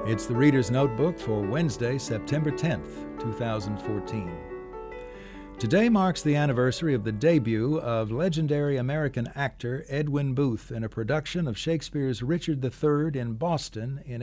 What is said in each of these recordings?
It's the Reader's Notebook for Wednesday, September 10th, 2014. Today marks the anniversary of the debut of legendary American actor Edwin Booth in a production of Shakespeare's Richard III in Boston in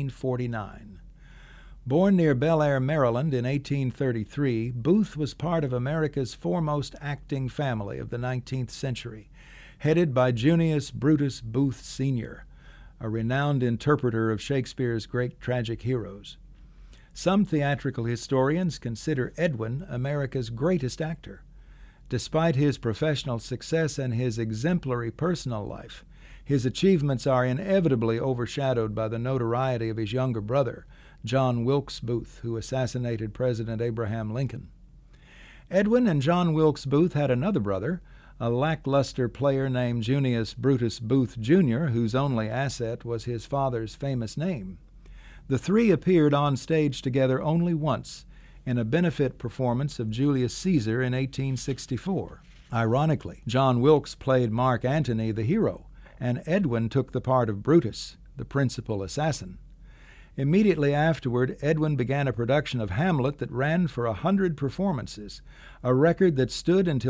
1849. Born near Bel Air, Maryland in 1833, Booth was part of America's foremost acting family of the 19th century, headed by Junius Brutus Booth Sr., a renowned interpreter of Shakespeare's great tragic heroes. Some theatrical historians consider Edwin America's greatest actor. Despite his professional success and his exemplary personal life, his achievements are inevitably overshadowed by the notoriety of his younger brother, John Wilkes Booth, who assassinated President Abraham Lincoln. Edwin and John Wilkes Booth had another brother, a lackluster player named Junius Brutus Booth Jr., whose only asset was his father's famous name. The three appeared on stage together only once, in a benefit performance of Julius Caesar in 1864. Ironically, John Wilkes played Mark Antony, the hero, and Edwin took the part of Brutus, the principal assassin. Immediately afterward, Edwin began a production of Hamlet that ran for 100 performances, a record that stood until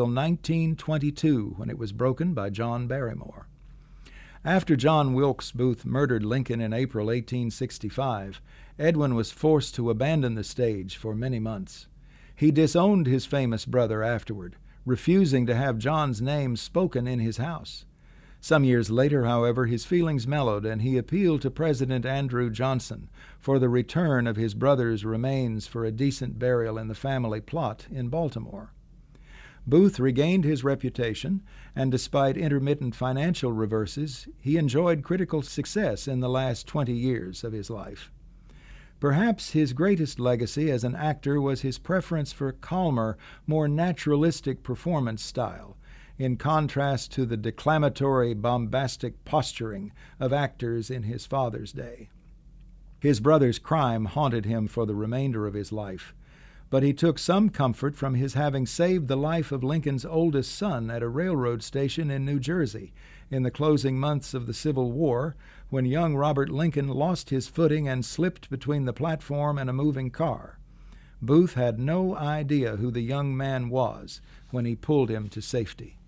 1922, when it was broken by John Barrymore. After John Wilkes Booth murdered Lincoln in April 1865, Edwin was forced to abandon the stage for many months. He disowned his famous brother afterward, refusing to have John's name spoken in his house. Some years later, however, his feelings mellowed, and he appealed to President Andrew Johnson for the return of his brother's remains for a decent burial in the family plot in Baltimore. Booth regained his reputation, and despite intermittent financial reverses, he enjoyed critical success in the last 20 years of his life. Perhaps his greatest legacy as an actor was his preference for calmer, more naturalistic performance style, in contrast to the declamatory, bombastic posturing of actors in his father's day. His brother's crime haunted him for the remainder of his life, but he took some comfort from his having saved the life of Lincoln's oldest son at a railroad station in New Jersey in the closing months of the Civil War, when young Robert Lincoln lost his footing and slipped between the platform and a moving car. Booth had no idea who the young man was when he pulled him to safety.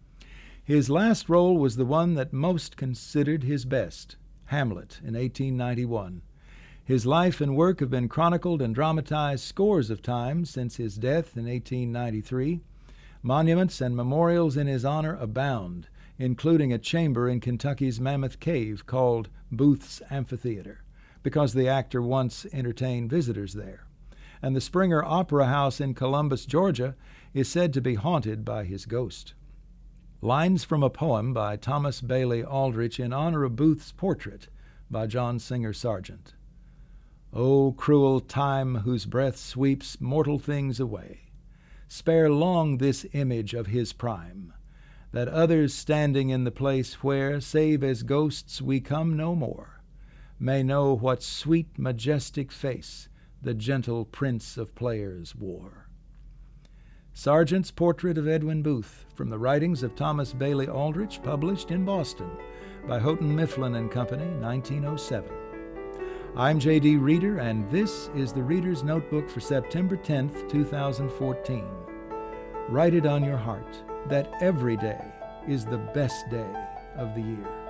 His last role was the one that most considered his best, Hamlet, in 1891. His life and work have been chronicled and dramatized scores of times since his death in 1893. Monuments and memorials in his honor abound, including a chamber in Kentucky's Mammoth Cave called Booth's Amphitheater, because the actor once entertained visitors there. And the Springer Opera House in Columbus, Georgia, is said to be haunted by his ghost. Lines from a poem by Thomas Bailey Aldrich in honor of Booth's portrait by John Singer Sargent. O cruel time, whose breath sweeps mortal things away, spare long this image of his prime, that others standing in the place where, save as ghosts, we come no more, may know what sweet majestic face the gentle prince of players wore. Sargent's Portrait of Edwin Booth, from the writings of Thomas Bailey Aldrich, published in Boston by Houghton Mifflin and Company, 1907. I'm J.D. Reader, and this is the Reader's Notebook for September 10th, 2014. Write it on your heart that every day is the best day of the year.